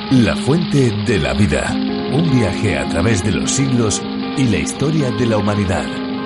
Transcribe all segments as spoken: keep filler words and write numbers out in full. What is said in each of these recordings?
La fuente de la vida, un viaje a través de los siglos y la historia de la humanidad.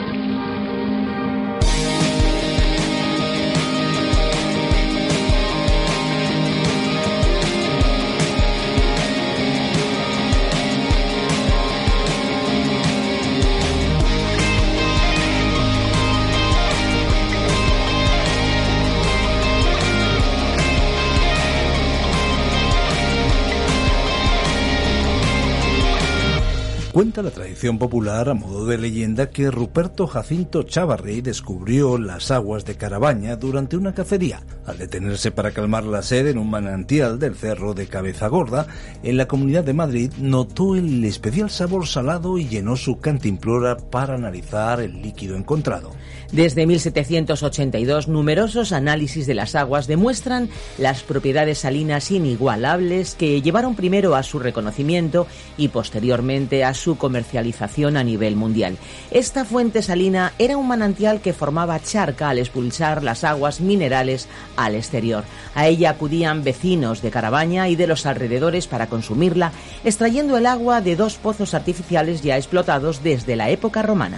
Cuenta la tradición popular, a modo de leyenda, que Ruperto Jacinto Chavarri descubrió las aguas de Carabaña durante una cacería. Al detenerse para calmar la sed en un manantial del cerro de Cabeza Gorda, en la Comunidad de Madrid, notó el especial sabor salado y llenó su cantimplora para analizar el líquido encontrado. Desde mil setecientos ochenta y dos, numerosos análisis de las aguas demuestran las propiedades salinas inigualables que llevaron primero a su reconocimiento y posteriormente a su comercialización a nivel mundial. Esta fuente salina era un manantial que formaba charca al expulsar las aguas minerales al exterior. A ella acudían vecinos de Carabaña y de los alrededores para consumirla, extrayendo el agua de dos pozos artificiales ya explotados desde la época romana.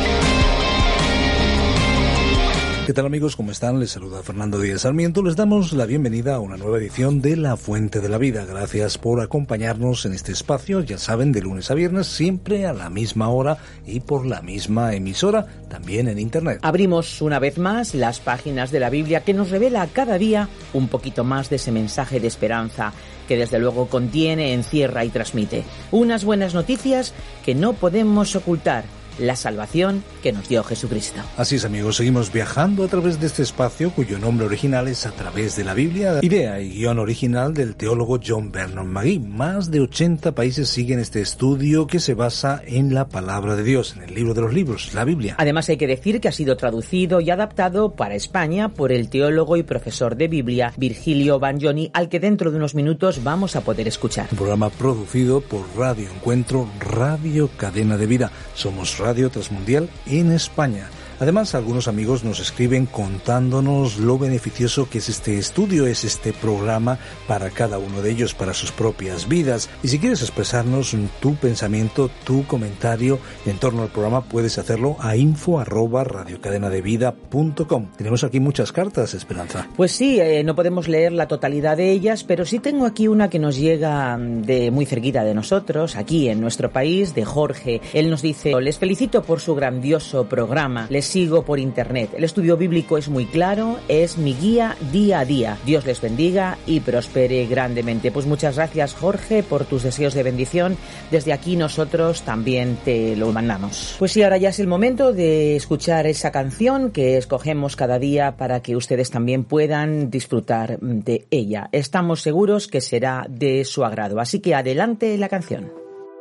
¿Qué tal, amigos? ¿Cómo están? Les saluda Fernando Díaz Sarmiento. Les damos la bienvenida a una nueva edición de La Fuente de la Vida. Gracias por acompañarnos en este espacio, ya saben, de lunes a viernes, siempre a la misma hora y por la misma emisora, también en Internet. Abrimos una vez más las páginas de la Biblia, que nos revela cada día un poquito más de ese mensaje de esperanza que desde luego contiene, encierra y transmite. Unas buenas noticias que no podemos ocultar. La salvación que nos dio Jesucristo. Así es, amigos, seguimos viajando a través de este espacio cuyo nombre original es A Través de la Biblia, idea y guión original del teólogo John Vernon Magee. Más de ochenta países siguen este estudio que se basa en la palabra de Dios, en el libro de los libros, la Biblia. Además, hay que decir que ha sido traducido y adaptado para España por el teólogo y profesor de Biblia Virgilio Bagnoni, al que dentro de unos minutos vamos a poder escuchar. Un programa producido por Radio Encuentro, Radio Cadena de Vida. Somos Radio Transmundial en España. Además, algunos amigos nos escriben contándonos lo beneficioso que es este estudio, es este programa para cada uno de ellos, para sus propias vidas. Y si quieres expresarnos tu pensamiento, tu comentario en torno al programa, puedes hacerlo a info arroba radiocadenadevida punto com. Tenemos aquí muchas cartas, Esperanza. Pues sí, eh, no podemos leer la totalidad de ellas, pero sí tengo aquí una que nos llega de muy cerquita de nosotros, aquí en nuestro país, de Jorge. Él nos dice: les felicito por su grandioso programa. Les sigo por internet. El estudio bíblico es muy claro, es mi guía día a día. Dios les bendiga y prospere grandemente. Pues muchas gracias, Jorge, por tus deseos de bendición. Desde aquí nosotros también te lo mandamos. Pues sí, ahora ya es el momento de escuchar esa canción que escogemos cada día para que ustedes también puedan disfrutar de ella. Estamos seguros que será de su agrado. Así que adelante la canción.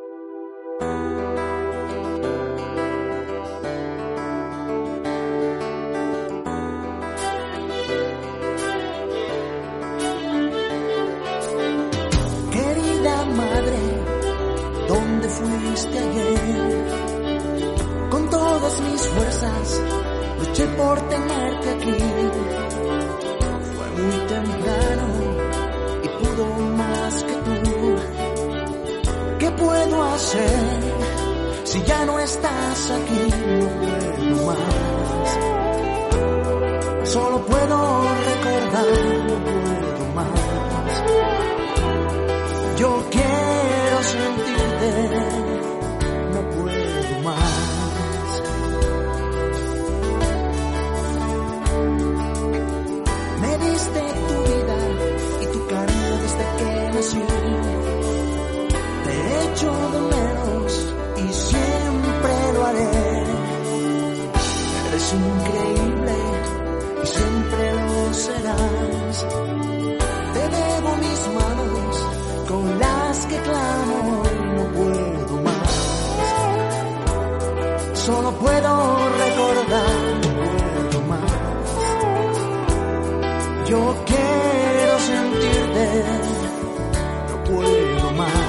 Luché por tenerte aquí. Fue muy temprano y pudo más que tú. ¿Qué puedo hacer si ya no estás aquí? No puedo más. Solo puedo recordar, no puedo más. Yo quiero sentirte, no puedo más. Te echo de menos y siempre lo haré. Eres increíble y siempre lo serás. Te debo mis manos con las que clamo y no puedo más. Solo puedo recordar, no puedo más. Yo quiero sentirte, puedo más.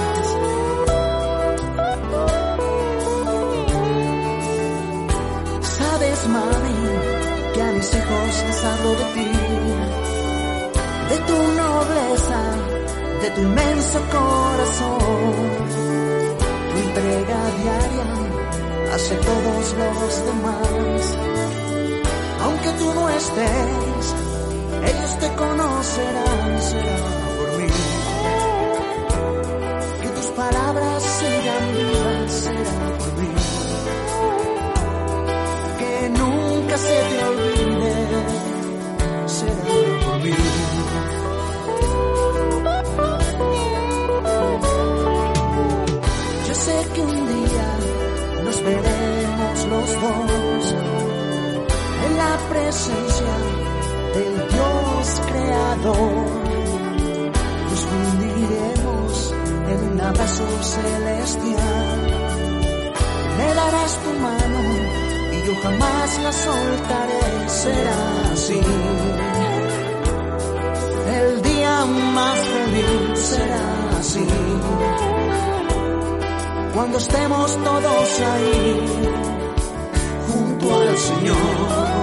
Sabes, mami, que a mis hijos les hablo de ti, de tu nobleza, de tu inmenso corazón, tu entrega diaria hacia todos los demás. Aunque tú no estés, ellos te conocerán, será por mí. Que tus palabras sigan vivas, será por mí. Que nunca se te olvide, será por mí. Yo sé que un día nos veremos los dos en la presencia del Dios creador. Nos fundiremos en un abrazo celestial. Me darás tu mano y yo jamás la soltaré. Será así. El día más feliz será así. Cuando estemos todos ahí junto al Señor.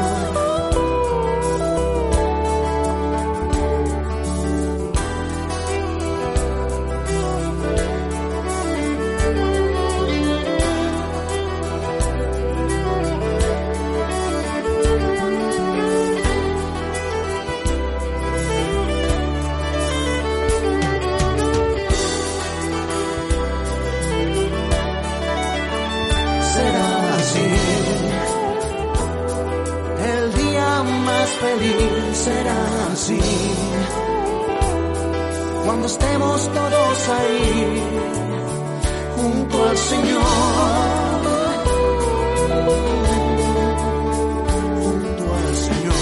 Será así, cuando estemos todos ahí, junto al Señor, junto al Señor.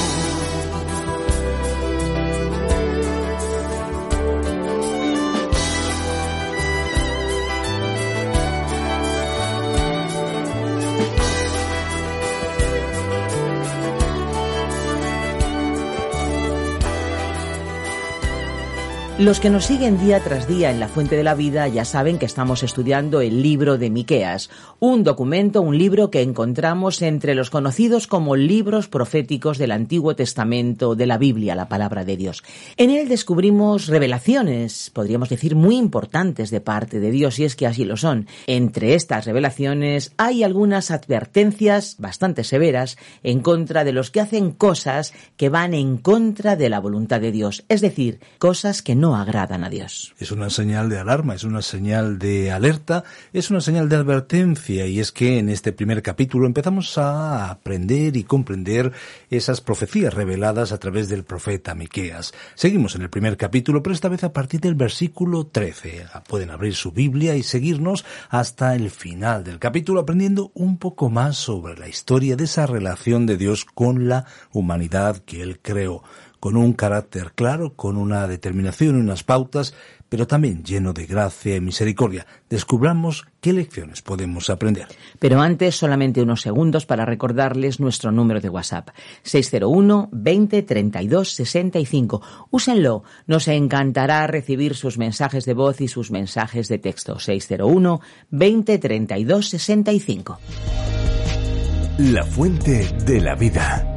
Los que nos siguen día tras día en La Fuente de la Vida ya saben que estamos estudiando el libro de Miqueas, un documento, un libro que encontramos entre los conocidos como libros proféticos del Antiguo Testamento de la Biblia, la palabra de Dios. En él descubrimos revelaciones, podríamos decir muy importantes de parte de Dios, y es que así lo son. Entre estas revelaciones hay algunas advertencias bastante severas en contra de los que hacen cosas que van en contra de la voluntad de Dios, es decir, cosas que no no agradan a Dios. Es una señal de alarma, es una señal de alerta, es una señal de advertencia, y es que en este primer capítulo empezamos a aprender y comprender esas profecías reveladas a través del profeta Miqueas. Seguimos en el primer capítulo, pero esta vez a partir del versículo trece. Pueden abrir su Biblia y seguirnos hasta el final del capítulo, aprendiendo un poco más sobre la historia de esa relación de Dios con la humanidad que Él creó, con un carácter claro, con una determinación y unas pautas, pero también lleno de gracia y misericordia. Descubramos qué lecciones podemos aprender. Pero antes, solamente unos segundos para recordarles nuestro número de WhatsApp, seis cero uno, veinte, treinta y dos, sesenta y cinco. Úsenlo, nos encantará recibir sus mensajes de voz y sus mensajes de texto. seis cero uno, veinte, treinta y dos, sesenta y cinco. La Fuente de la Vida.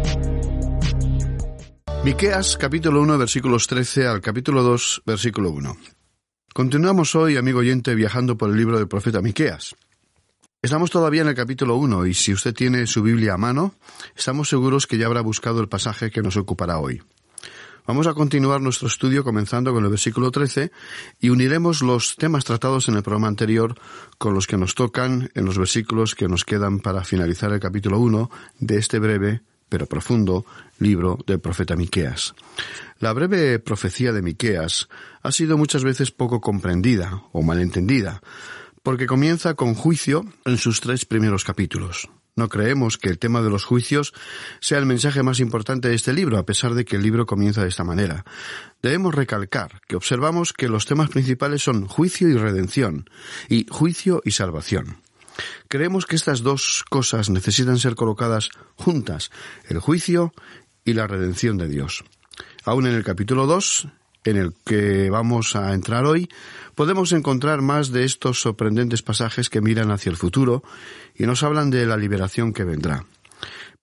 Miqueas, capítulo uno, versículos trece al capítulo dos, versículo uno. Continuamos hoy, amigo oyente, viajando por el libro del profeta Miqueas. Estamos todavía en el capítulo uno, y si usted tiene su Biblia a mano, estamos seguros que ya habrá buscado el pasaje que nos ocupará hoy. Vamos a continuar nuestro estudio comenzando con el versículo trece y uniremos los temas tratados en el programa anterior con los que nos tocan en los versículos que nos quedan para finalizar el capítulo uno de este breve pero profundo libro del profeta Miqueas. La breve profecía de Miqueas ha sido muchas veces poco comprendida o malentendida, porque comienza con juicio en sus tres primeros capítulos. No creemos que el tema de los juicios sea el mensaje más importante de este libro, a pesar de que el libro comienza de esta manera. Debemos recalcar que observamos que los temas principales son juicio y redención, y juicio y salvación. Creemos que estas dos cosas necesitan ser colocadas juntas, el juicio y la redención de Dios. Aún en el capítulo dos, en el que vamos a entrar hoy, podemos encontrar más de estos sorprendentes pasajes que miran hacia el futuro y nos hablan de la liberación que vendrá.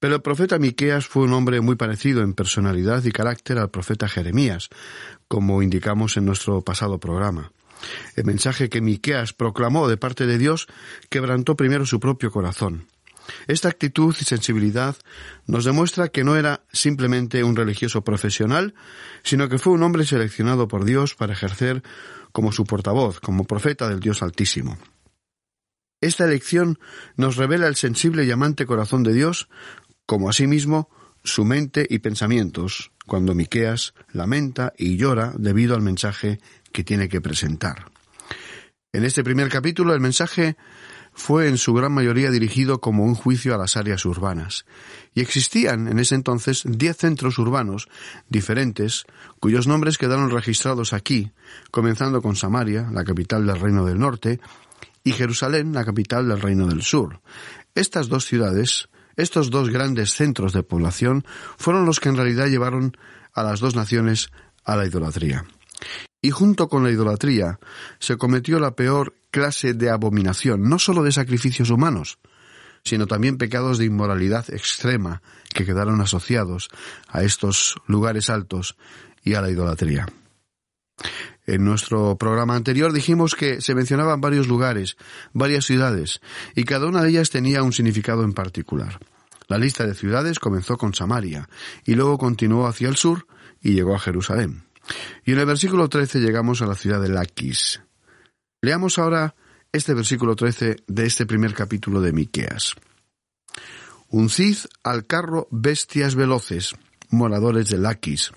Pero el profeta Miqueas fue un hombre muy parecido en personalidad y carácter al profeta Jeremías, como indicamos en nuestro pasado programa. El mensaje que Miqueas proclamó de parte de Dios quebrantó primero su propio corazón. Esta actitud y sensibilidad nos demuestra que no era simplemente un religioso profesional, sino que fue un hombre seleccionado por Dios para ejercer como su portavoz, como profeta del Dios Altísimo. Esta elección nos revela el sensible y amante corazón de Dios, como asimismo su mente y pensamientos, cuando Miqueas lamenta y llora debido al mensaje que tiene que presentar. En este primer capítulo el mensaje fue en su gran mayoría dirigido como un juicio a las áreas urbanas, y existían en ese entonces diez centros urbanos diferentes, cuyos nombres quedaron registrados aquí, comenzando con Samaria, la capital del Reino del Norte, y Jerusalén, la capital del Reino del Sur. Estas dos ciudades, estos dos grandes centros de población, fueron los que en realidad llevaron a las dos naciones a la idolatría. Y junto con la idolatría se cometió la peor clase de abominación, no solo de sacrificios humanos, sino también pecados de inmoralidad extrema que quedaron asociados a estos lugares altos y a la idolatría. En nuestro programa anterior dijimos que se mencionaban varios lugares, varias ciudades, y cada una de ellas tenía un significado en particular. La lista de ciudades comenzó con Samaria, y luego continuó hacia el sur y llegó a Jerusalén. Y en el versículo trece llegamos a la ciudad de Laquis. Leamos ahora este versículo trece de este primer capítulo de Miqueas. Uncid al carro bestias veloces, moradores de Laquis.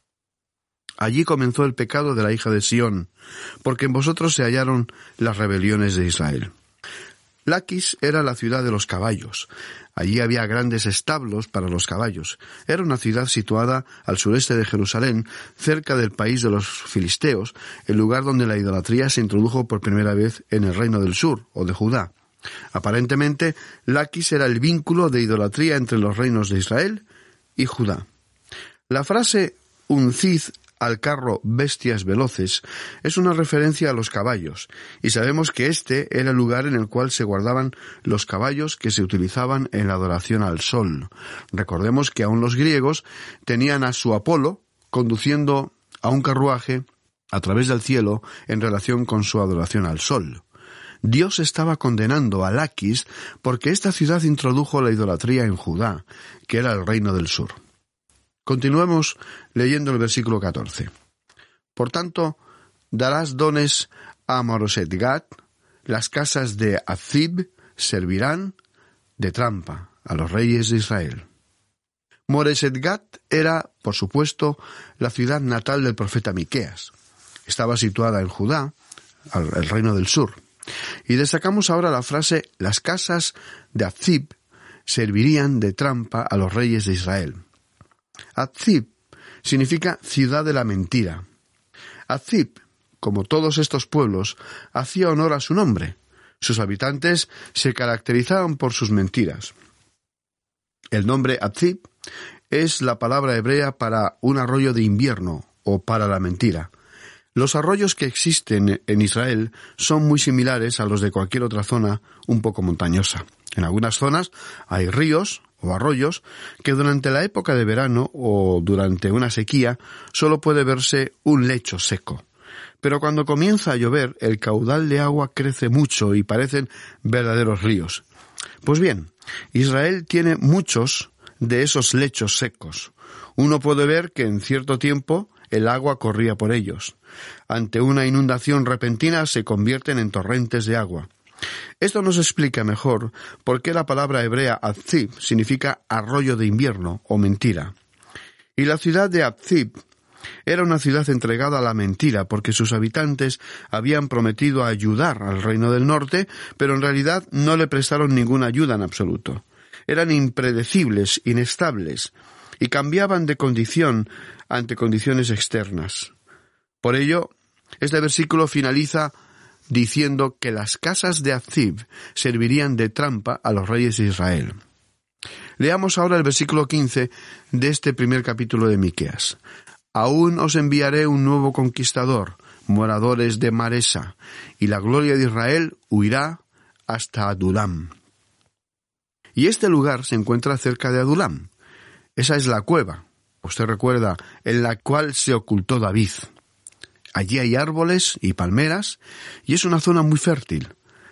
Allí comenzó el pecado de la hija de Sión, porque en vosotros se hallaron las rebeliones de Israel. Laquis era la ciudad de los caballos. Allí había grandes establos para los caballos. Era una ciudad situada al sureste de Jerusalén, cerca del país de los filisteos, el lugar donde la idolatría se introdujo por primera vez en el reino del sur, o de Judá. Aparentemente, Laquis era el vínculo de idolatría entre los reinos de Israel y Judá. La frase uncid al carro bestias veloces es una referencia a los caballos, y sabemos que este era el lugar en el cual se guardaban los caballos que se utilizaban en la adoración al sol. Recordemos que aún los griegos tenían a su Apolo conduciendo a un carruaje a través del cielo en relación con su adoración al sol. Dios estaba condenando a Laquis porque esta ciudad introdujo la idolatría en Judá, que era el reino del sur. Continuemos leyendo el versículo catorce. Por tanto, darás dones a Moreset-Gat, las casas de Azib servirán de trampa a los reyes de Israel. Moreset-Gat era, por supuesto, la ciudad natal del profeta Miqueas. Estaba situada en Judá, el reino del sur. Y destacamos ahora la frase, las casas de Azib servirían de trampa a los reyes de Israel. Azib significa ciudad de la mentira. Azib, como todos estos pueblos, hacía honor a su nombre. Sus habitantes se caracterizaban por sus mentiras. El nombre Azib es la palabra hebrea para un arroyo de invierno o para la mentira. Los arroyos que existen en Israel son muy similares a los de cualquier otra zona un poco montañosa. En algunas zonas hay ríos o arroyos que durante la época de verano o durante una sequía solo puede verse un lecho seco. Pero cuando comienza a llover, el caudal de agua crece mucho y parecen verdaderos ríos. Pues bien, Israel tiene muchos de esos lechos secos. Uno puede ver que en cierto tiempo el agua corría por ellos. Ante una inundación repentina se convierten en torrentes de agua. Esto nos explica mejor por qué la palabra hebrea Azib significa arroyo de invierno o mentira. Y la ciudad de Azib era una ciudad entregada a la mentira porque sus habitantes habían prometido ayudar al reino del norte, pero en realidad no le prestaron ninguna ayuda en absoluto. Eran impredecibles, inestables, y cambiaban de condición ante condiciones externas. Por ello, este versículo finaliza diciendo que las casas de Azib servirían de trampa a los reyes de Israel. Leamos ahora el versículo quince de este primer capítulo de Miqueas. Aún os enviaré un nuevo conquistador, moradores de Maresa, y la gloria de Israel huirá hasta Adulam. Y este lugar se encuentra cerca de Adulam. Esa es la cueva, usted recuerda, en la cual se ocultó David. Allí hay árboles y palmeras, y es una zona muy fértil.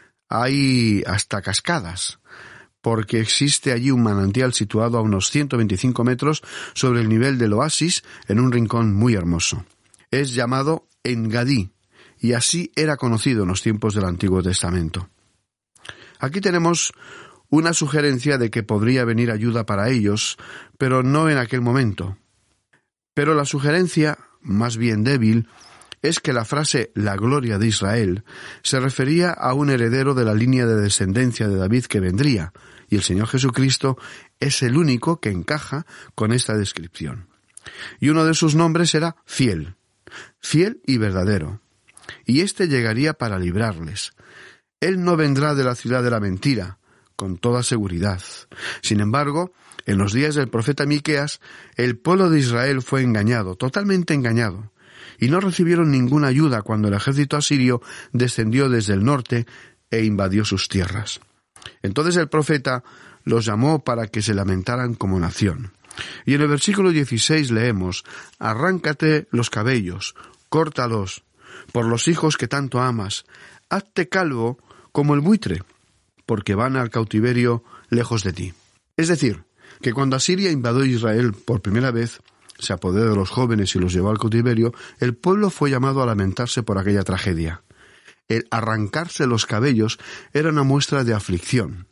Hay hasta cascadas, porque existe allí un manantial situado a unos ciento veinticinco metros sobre el nivel del oasis, en un rincón muy hermoso. Es llamado Engadí, y así era conocido en los tiempos del Antiguo Testamento. Aquí tenemos una sugerencia de que podría venir ayuda para ellos, pero no en aquel momento. Pero la sugerencia, más bien débil, es que la frase «la gloria de Israel» se refería a un heredero de la línea de descendencia de David que vendría, y el Señor Jesucristo es el único que encaja con esta descripción. Y uno de sus nombres era Fiel, fiel y verdadero, y éste llegaría para librarles. Él no vendrá de la ciudad de la mentira, con toda seguridad. Sin embargo, en los días del profeta Miqueas, el pueblo de Israel fue engañado, totalmente engañado, y no recibieron ninguna ayuda cuando el ejército asirio descendió desde el norte e invadió sus tierras. Entonces el profeta los llamó para que se lamentaran como nación. Y en el versículo dieciséis leemos: «Arráncate los cabellos, córtalos, por los hijos que tanto amas, hazte calvo como el buitre, porque van al cautiverio lejos de ti». Es decir, que cuando Asiria invadió Israel por primera vez, se apoderó de los jóvenes y los llevó al cautiverio, el pueblo fue llamado a lamentarse por aquella tragedia. El arrancarse los cabellos era una muestra de aflicción.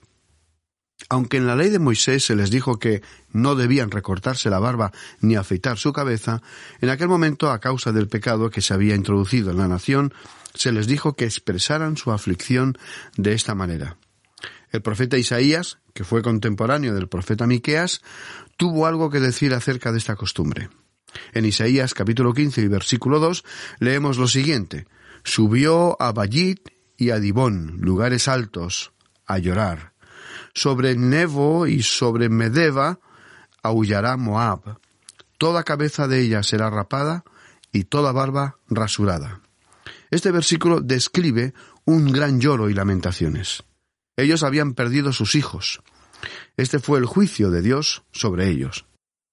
Aunque en la ley de Moisés se les dijo que no debían recortarse la barba ni afeitar su cabeza, en aquel momento, a causa del pecado que se había introducido en la nación, se les dijo que expresaran su aflicción de esta manera. El profeta Isaías, que fue contemporáneo del profeta Miqueas, tuvo algo que decir acerca de esta costumbre. En Isaías capítulo quince y versículo dos leemos lo siguiente: «Subió a Bayit y a Dibón, lugares altos, a llorar. Sobre Nebo y sobre Medeba aullará Moab. Toda cabeza de ella será rapada y toda barba rasurada». Este versículo describe un gran lloro y lamentaciones. Ellos habían perdido sus hijos. Este fue el juicio de Dios sobre ellos.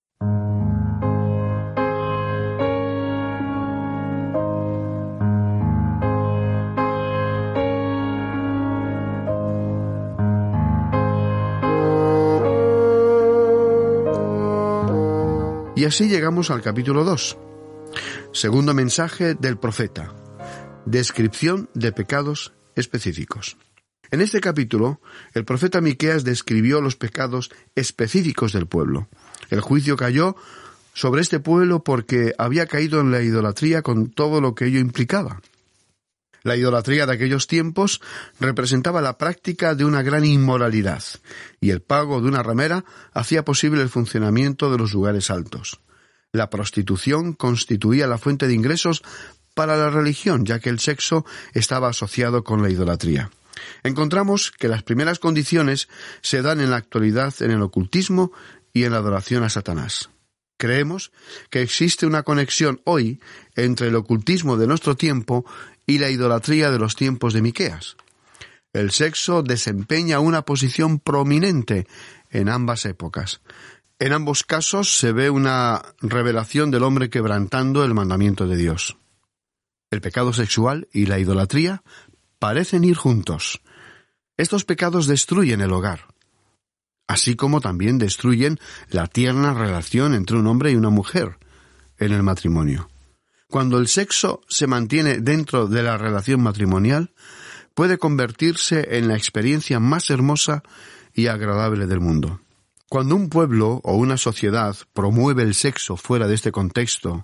Y así llegamos al capítulo dos. Segundo mensaje del profeta. Descripción de pecados específicos. En este capítulo, el profeta Miqueas describió los pecados específicos del pueblo. El juicio cayó sobre este pueblo porque había caído en la idolatría con todo lo que ello implicaba. La idolatría de aquellos tiempos representaba la práctica de una gran inmoralidad, y el pago de una ramera hacía posible el funcionamiento de los lugares altos. La prostitución constituía la fuente de ingresos para la religión, ya que el sexo estaba asociado con la idolatría. Encontramos que las primeras condiciones se dan en la actualidad en el ocultismo y en la adoración a Satanás. Creemos que existe una conexión hoy entre el ocultismo de nuestro tiempo y la idolatría de los tiempos de Miqueas. El sexo desempeña una posición prominente en ambas épocas. En ambos casos se ve una revelación del hombre quebrantando el mandamiento de Dios. El pecado sexual y la idolatría parecen ir juntos. Estos pecados destruyen el hogar, así como también destruyen la tierna relación entre un hombre y una mujer en el matrimonio. Cuando el sexo se mantiene dentro de la relación matrimonial, puede convertirse en la experiencia más hermosa y agradable del mundo. Cuando un pueblo o una sociedad promueve el sexo fuera de este contexto,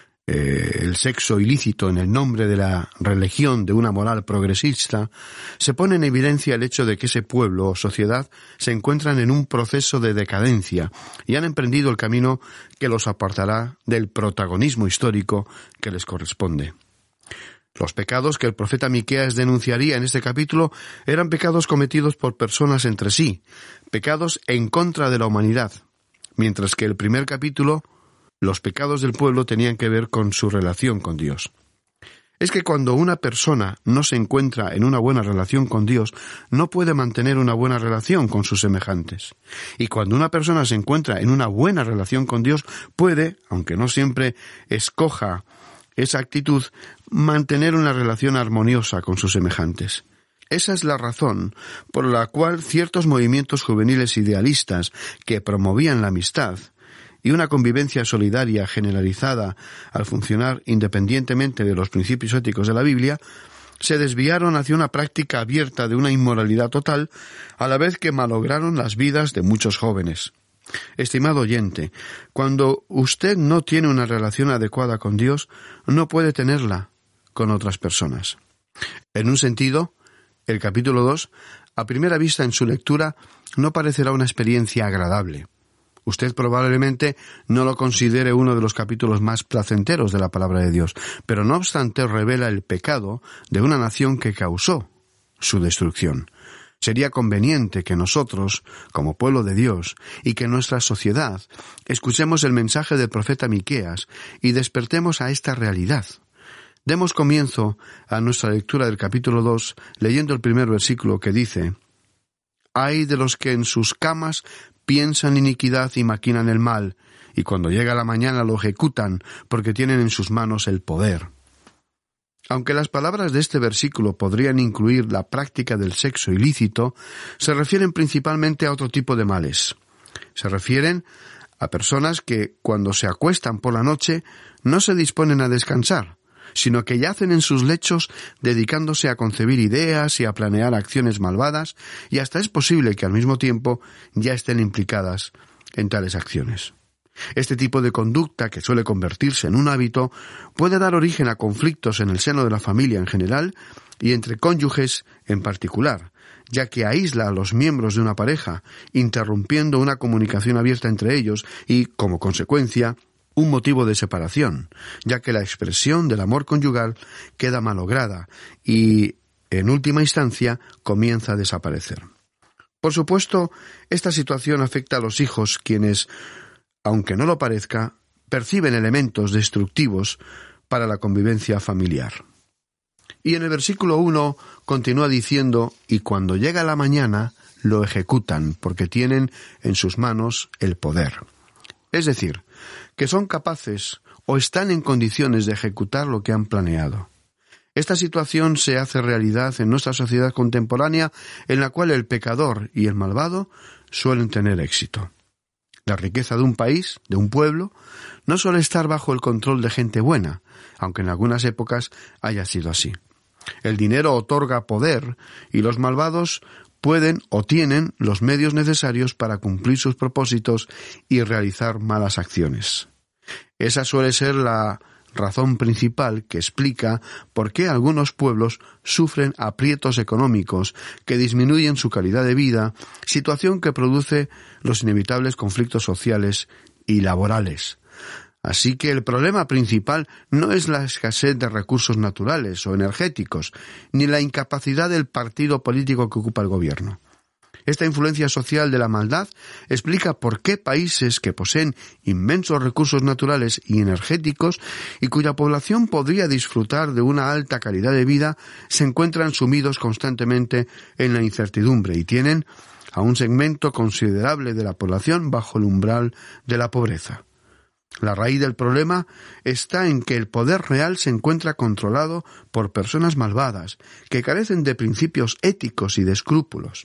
Eh, el sexo ilícito en el nombre de la religión de una moral progresista, se pone en evidencia el hecho de que ese pueblo o sociedad se encuentran en un proceso de decadencia y han emprendido el camino que los apartará del protagonismo histórico que les corresponde. Los pecados que el profeta Miqueas denunciaría en este capítulo eran pecados cometidos por personas entre sí, pecados en contra de la humanidad, mientras que el primer capítulo, los pecados del pueblo tenían que ver con su relación con Dios. es que cuando una persona no se encuentra en una buena relación con Dios, no puede mantener una buena relación con sus semejantes. Y cuando una persona se encuentra en una buena relación con Dios, puede, aunque no siempre escoja esa actitud, mantener una relación armoniosa con sus semejantes. Esa es la razón por la cual ciertos movimientos juveniles idealistas que promovían la amistad y una convivencia solidaria generalizada al funcionar independientemente de los principios éticos de la Biblia, se desviaron hacia una práctica abierta de una inmoralidad total, a la vez que malograron las vidas de muchos jóvenes. Estimado oyente, cuando usted no tiene una relación adecuada con Dios, no puede tenerla con otras personas. En un sentido, el capítulo dos, a primera vista en su lectura, no parecerá una experiencia agradable. Usted probablemente no lo considere uno de los capítulos más placenteros de la palabra de Dios, pero no obstante revela el pecado de una nación que causó su destrucción. Sería conveniente que nosotros, como pueblo de Dios, y que nuestra sociedad, escuchemos el mensaje del profeta Miqueas y despertemos a esta realidad. Demos comienzo a nuestra lectura del capítulo dos, leyendo el primer versículo que dice: «Ay de los que en sus camas piensan iniquidad y maquinan el mal, y cuando llega la mañana lo ejecutan, porque tienen en sus manos el poder». Aunque las palabras de este versículo podrían incluir la práctica del sexo ilícito, se refieren principalmente a otro tipo de males. Se refieren a personas que, cuando se acuestan por la noche, no se disponen a descansar, sino que yacen en sus lechos dedicándose a concebir ideas y a planear acciones malvadas, y hasta es posible que al mismo tiempo ya estén implicadas en tales acciones. Este tipo de conducta, que suele convertirse en un hábito, puede dar origen a conflictos en el seno de la familia en general y entre cónyuges en particular, ya que aísla a los miembros de una pareja, interrumpiendo una comunicación abierta entre ellos y, como consecuencia, un motivo de separación, ya que la expresión del amor conyugal queda malograda y, en última instancia, comienza a desaparecer. Por supuesto, esta situación afecta a los hijos, quienes, aunque no lo parezca, perciben elementos destructivos para la convivencia familiar. Y en el versículo uno continúa diciendo: «Y cuando llega la mañana, lo ejecutan, porque tienen en sus manos el poder». Es decir, que son capaces o están en condiciones de ejecutar lo que han planeado. Esta situación se hace realidad en nuestra sociedad contemporánea, en la cual el pecador y el malvado suelen tener éxito. La riqueza de un país, de un pueblo, no suele estar bajo el control de gente buena, aunque en algunas épocas haya sido así. El dinero otorga poder y los malvados pueden o tienen los medios necesarios para cumplir sus propósitos y realizar malas acciones. Esa suele ser la razón principal que explica por qué algunos pueblos sufren aprietos económicos que disminuyen su calidad de vida, situación que produce los inevitables conflictos sociales y laborales. Así que el problema principal no es la escasez de recursos naturales o energéticos, ni la incapacidad del partido político que ocupa el gobierno. Esta influencia social de la maldad explica por qué países que poseen inmensos recursos naturales y energéticos y cuya población podría disfrutar de una alta calidad de vida se encuentran sumidos constantemente en la incertidumbre y tienen a un segmento considerable de la población bajo el umbral de la pobreza. La raíz del problema está en que el poder real se encuentra controlado por personas malvadas, que carecen de principios éticos y de escrúpulos.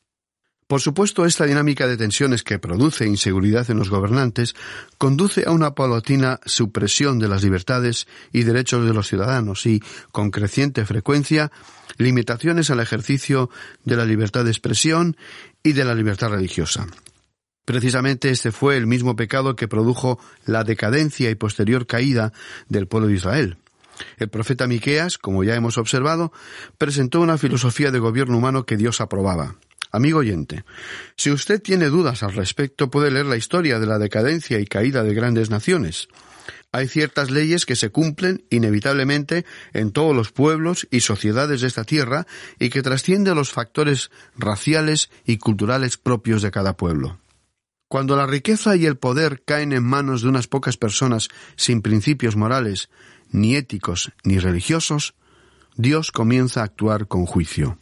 Por supuesto, esta dinámica de tensiones que produce inseguridad en los gobernantes conduce a una paulatina supresión de las libertades y derechos de los ciudadanos y, con creciente frecuencia, limitaciones al ejercicio de la libertad de expresión y de la libertad religiosa. Precisamente este fue el mismo pecado que produjo la decadencia y posterior caída del pueblo de Israel. El profeta Miqueas, como ya hemos observado, presentó una filosofía de gobierno humano que Dios aprobaba. Amigo oyente, si usted tiene dudas al respecto, puede leer la historia de la decadencia y caída de grandes naciones. Hay ciertas leyes que se cumplen inevitablemente en todos los pueblos y sociedades de esta tierra y que trascienden los factores raciales y culturales propios de cada pueblo. Cuando la riqueza y el poder caen en manos de unas pocas personas sin principios morales ni éticos, ni religiosos, Dios comienza a actuar con juicio.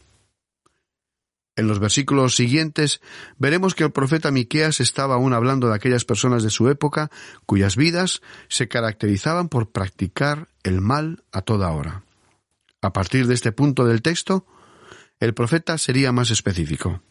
En los versículos siguientes veremos que el profeta Miqueas estaba aún hablando de aquellas personas de su época cuyas vidas se caracterizaban por practicar el mal a toda hora. A partir de este punto del texto, el profeta sería más específico.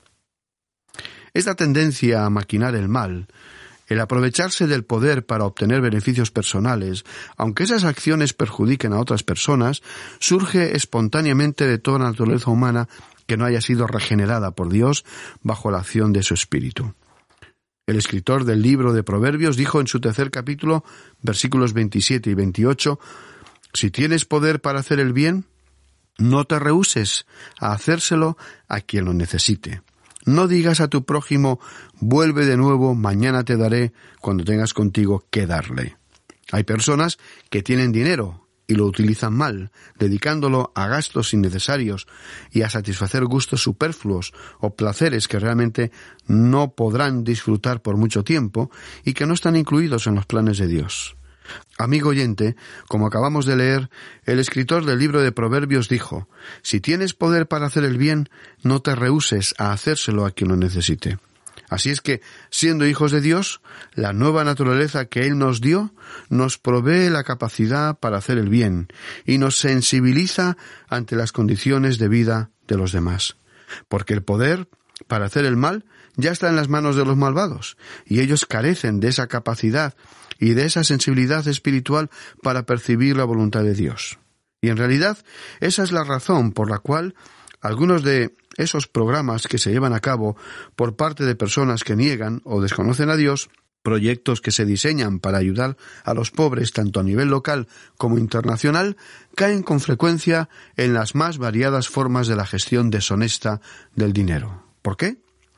Esta tendencia a maquinar el mal, el aprovecharse del poder para obtener beneficios personales, aunque esas acciones perjudiquen a otras personas, surge espontáneamente de toda naturaleza humana que no haya sido regenerada por Dios bajo la acción de su Espíritu. El escritor del libro de Proverbios dijo en su tercer capítulo, versículos veintisiete y veintiocho, «Si tienes poder para hacer el bien, no te rehúses a hacérselo a quien lo necesite. No digas a tu prójimo, vuelve de nuevo, mañana te daré, cuando tengas contigo que darle». Hay personas que tienen dinero y lo utilizan mal, dedicándolo a gastos innecesarios y a satisfacer gustos superfluos o placeres que realmente no podrán disfrutar por mucho tiempo y que no están incluidos en los planes de Dios. Amigo oyente, como acabamos de leer, el escritor del libro de Proverbios dijo, «Si tienes poder para hacer el bien, no te rehúses a hacérselo a quien lo necesite». Así es que, siendo hijos de Dios, la nueva naturaleza que Él nos dio nos provee la capacidad para hacer el bien y nos sensibiliza ante las condiciones de vida de los demás. Porque el poder para hacer el mal ya está en las manos de los malvados, y ellos carecen de esa capacidad y de esa sensibilidad espiritual para percibir la voluntad de Dios. Y en realidad, esa es la razón por la cual algunos de esos programas que se llevan a cabo por parte de personas que niegan o desconocen a Dios, proyectos que se diseñan para ayudar a los pobres tanto a nivel local como internacional, caen con frecuencia en las más variadas formas de la gestión deshonesta del dinero. ¿Por qué?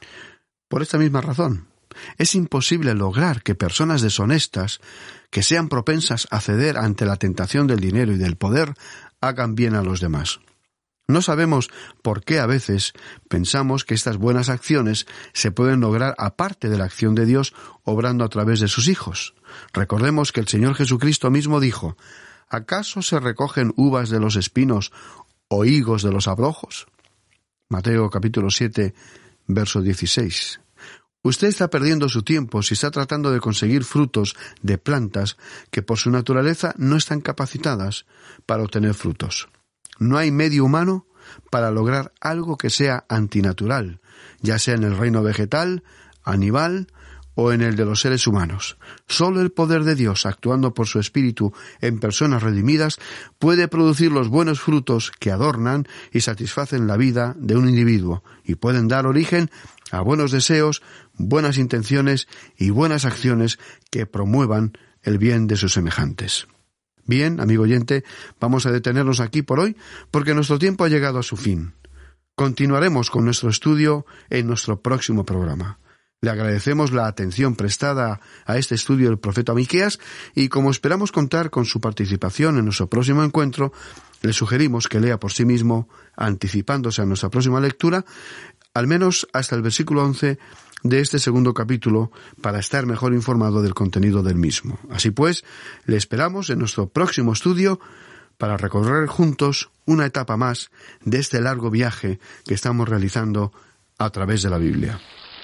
Por esta misma razón. Es imposible lograr que personas deshonestas, que sean propensas a ceder ante la tentación del dinero y del poder, hagan bien a los demás. No sabemos por qué a veces pensamos que estas buenas acciones se pueden lograr aparte de la acción de Dios obrando a través de sus hijos. Recordemos que el Señor Jesucristo mismo dijo, ¿acaso se recogen uvas de los espinos o higos de los abrojos? Mateo capítulo siete, verso dieciséis. Usted está perdiendo su tiempo si está tratando de conseguir frutos de plantas que por su naturaleza no están capacitadas para obtener frutos. No hay medio humano para lograr algo que sea antinatural, ya sea en el reino vegetal, animal o en el de los seres humanos. Solo el poder de Dios, actuando por su Espíritu en personas redimidas, puede producir los buenos frutos que adornan y satisfacen la vida de un individuo y pueden dar origen a buenos deseos, buenas intenciones y buenas acciones que promuevan el bien de sus semejantes. Bien, amigo oyente, vamos a detenernos aquí por hoy porque nuestro tiempo ha llegado a su fin. Continuaremos con nuestro estudio en nuestro próximo programa. Le agradecemos la atención prestada a este estudio del profeta Miqueas y como esperamos contar con su participación en nuestro próximo encuentro, le sugerimos que lea por sí mismo, anticipándose a nuestra próxima lectura, al menos hasta el versículo once de este segundo capítulo para estar mejor informado del contenido del mismo. Así pues, le esperamos en nuestro próximo estudio para recorrer juntos una etapa más de este largo viaje que estamos realizando a través de la Biblia.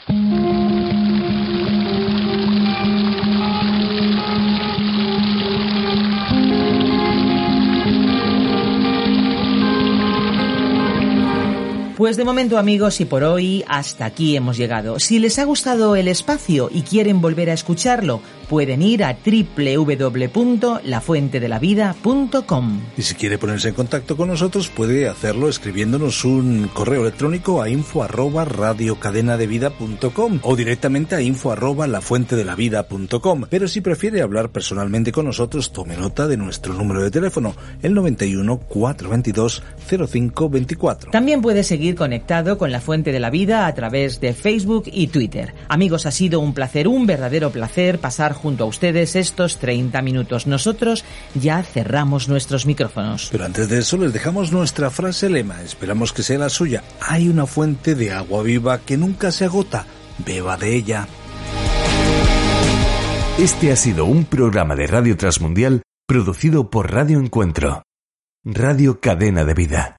Pues de momento, amigos, y por hoy hasta aquí hemos llegado. Si les ha gustado el espacio y quieren volver a escucharlo, pueden ir a doble u doble u doble u punto la fuente de la vida punto com. Y si quiere ponerse en contacto con nosotros, puede hacerlo escribiéndonos un correo electrónico a info arroba radiocadenadevida punto com o directamente a info arroba lafuentedelavida punto com. Pero si prefiere hablar personalmente con nosotros, tome nota de nuestro número de teléfono, el noventa y uno, cuatrocientos veintidós, cero cinco veinticuatro. También puede seguir conectado con La Fuente de la Vida a través de Facebook y Twitter. Amigos, ha sido un placer, un verdadero placer pasar junto a ustedes estos treinta minutos. Nosotros ya cerramos nuestros micrófonos. Pero antes de eso les dejamos nuestra frase lema. Esperamos que sea la suya. Hay una fuente de agua viva que nunca se agota. Beba de ella. Este ha sido un programa de Radio Transmundial Producido por Radio Encuentro, Radio Cadena de Vida.